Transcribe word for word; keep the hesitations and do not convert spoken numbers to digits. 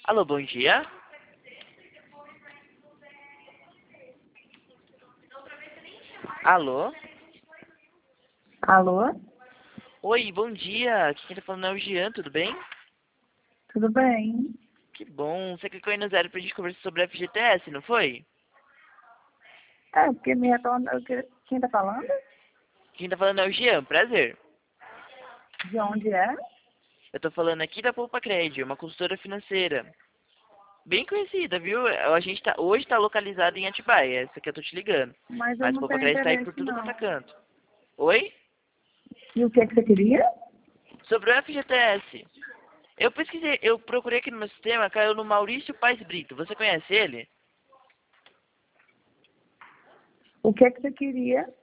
Alô, bom dia. Alô? Alô? Oi, bom dia. Aqui quem tá falando é o Jean, tudo bem? Tudo bem? Que bom. Você clicou aí no zero pra gente conversar sobre F G T S, não foi? É, porque me retorna... eu que- Quem tá falando? Quem tá falando é o Jean, prazer. De onde é? Eu tô falando aqui da Poupa Cred, uma consultora financeira. Bem conhecida, viu? A gente tá, hoje tá localizada em Atibaia, essa que eu tô te ligando. Mas eu Mas não Poupa tenho Cred tá aí por interesse, tudo quanto é não. canto. Oi? E o que, que você queria? Sobre o F G T S. Eu pesquisei, eu procurei aqui no meu sistema, caiu no Maurício Paes Brito. Você conhece ele? O que, que você queria?